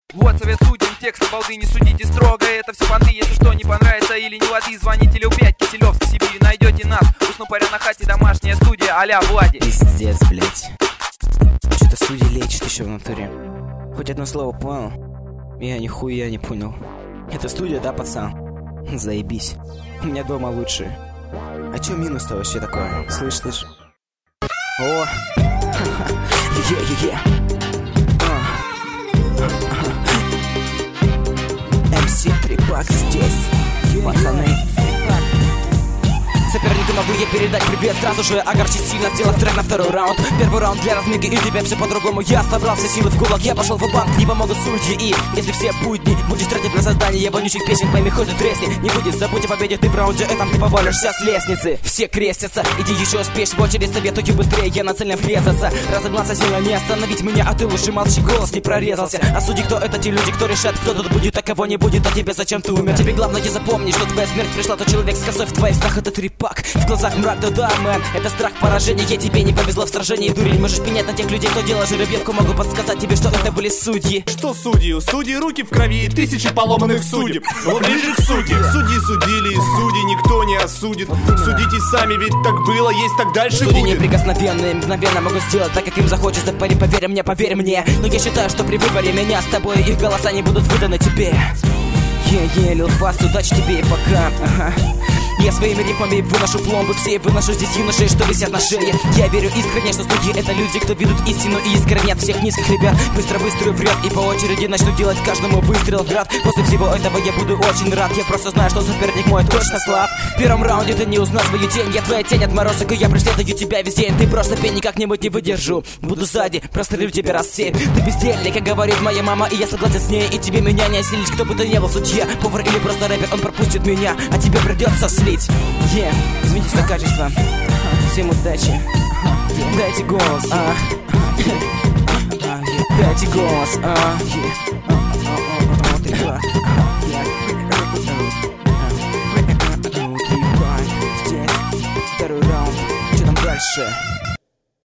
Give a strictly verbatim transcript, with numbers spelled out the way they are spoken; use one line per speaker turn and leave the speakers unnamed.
Вот совет судьям, текст балды, не судите строго. Это все понты, если что не понравится или не лады, звоните Лил пять, Киселевский, Сибирь, найдете нас. Усну паря на хате, домашняя студия а-ля Влади.
Пиздец, блять. Что-то судьи лечит еще в натуре. Хоть одно слово понял? Я нихуя не понял. Это студия, да, пацан? Заебись. У меня дома лучше. А чё минус-то вообще такое? Слышь, слышь? О! Е-е-е! эм си Трипак здесь, пацаны. Сопернику могу я передать привет, сразу же огорчить сильно, сделав трек на второй раунд. Первый раунд для разминки, и тебе все по-другому. Я собрал все силы в кулак, я пошел в банк, не помогут судьи. И если все будни будешь тратить на создание вонючих песен, пойми, хоть и тресни. Не будет, забудь о победе, ты в раунде этом, ты повалишься с лестницы. Все крестятся, иди еще успеешь в очередь, советую быстрее, я нацелен врезаться. Разогнаться сильно, не остановить меня, а ты лучше молчи, голос не прорезался. А судьи, кто это те люди, кто решат, кто тут будет, а кого не будет, а тебе зачем ты умер? Тебе главное запомни, что твоя смерть пришла, то человек с косой в твоих снах, это Трипак. В глазах мрак, да-да, мэн, это страх поражения. Тебе не повезло в сражении, дурень. Можешь пенять на тех людей, кто делал жеребьевку. Могу подсказать тебе, что это были судьи.
Что судьи? У судей руки в крови и тысячи поломанных судеб. Вот ближе к сути. Судьи судили, и судей никто не осудит. Судите сами, ведь так было, есть, так дальше
судьи
будет.
Неприкосновенные, мгновенно могут сделать так, как им захочется. Парень, поверь мне, поверь мне. Но я считаю, что при выборе меня с тобой их голоса не будут выданы тебе. Е-е, Лил Фаст, удачи тебе и пока. Ага. Я своими рифмами выношу пломбы все, выношу здесь юношей, что висят на шее. Я верю искренне, что судьи это люди, кто ведут истину и искреннят всех низких ребят. Быстро выстрою в ряд и по очереди начну делать каждому выстрел в град. После всего этого я буду очень рад. Я просто знаю, что соперник мой точно слаб. В первом раунде ты не узнал свою тень. Я твоя тень от морозок, и я преследую тебя весь день. Ты просто пень, как-нибудь не выдержу. Буду сзади, прострелю тебя раз семь. Ты бездельник, как говорит моя мама, и я согласен с ней. И тебе меня не осилить, кто бы ты ни был, судья, повар или просто рэпер, он пропустит меня, а тебе придется слить. Yeah, извините за качество. Всем удачи. Дайте голос, а. Дайте голос, а. Трипак. Здесь второй раунд. Что там дальше?